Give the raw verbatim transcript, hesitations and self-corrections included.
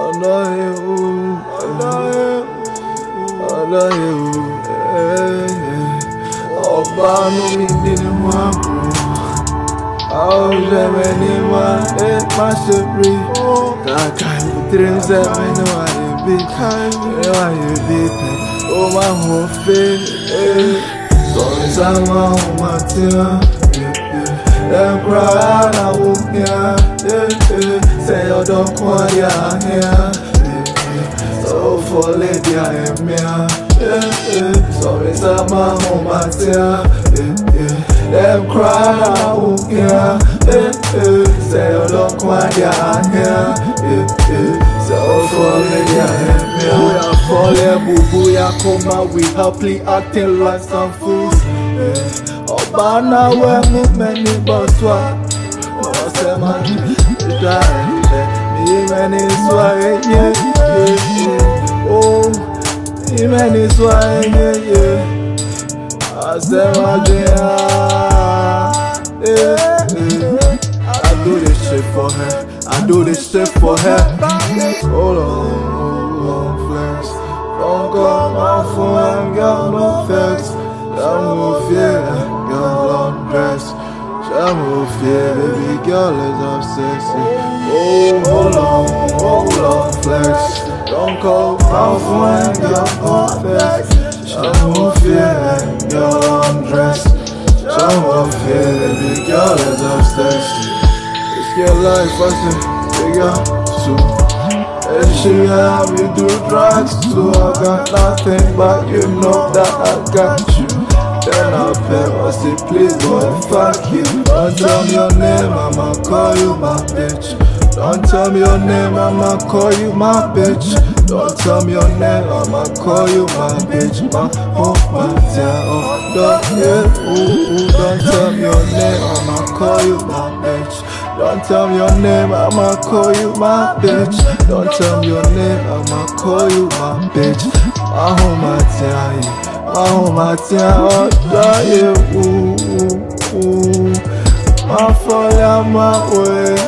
love you, I love you, I love you. Oba no mi dini mwabu, auje meni mwa e mashibri. Kakai utrim se meni wa yebi, meni wa yebi pe. O ma hofe, so isama o matia. Them cry na wumia, say you don't want ya here. So for lady I am here. So it's a man who matter. Them cry na wumia, say you don't want ya here. So for lady I am here. We are falling, boo boo ya come. We happily acting like some fools. Obana we move many boswa. No say man, try me many sway yeah yeah. Oh, me many sway yeah yeah. I say my dear, I do this shit for her. I do this shit for her. Hold on, hold on, flex. Don't go my phone and got no flex. I'm more fear, girl undress. I'm more fear, baby girl is obsessed. Oh, hold on, hold on, flex. Don't call my phone, girl confess. I'm more fear, girl undress. I'm more fear, baby girl is obsessed. It's your life, I say, big up, so. And she have me do drugs, so I got nothing, but you know that I got you. Then I'll pay, I say please boy, fuck you. Don't tell me your name, I'ma call you my bitch. Don't tell me your name, I'ma call you my bitch. Don't tell me your name, I'ma call you my bitch. My oh my dear, oh don't yeah, ooh ooh. Don't tell me your name, I'ma call you my bitch. Don't tell me your name, I'ma call you my bitch. Don't tell me your name, I'ma call you my bitch. My oh my dear. Oh my dear, oh die, ooh, ooh, ooh. My fall out my way.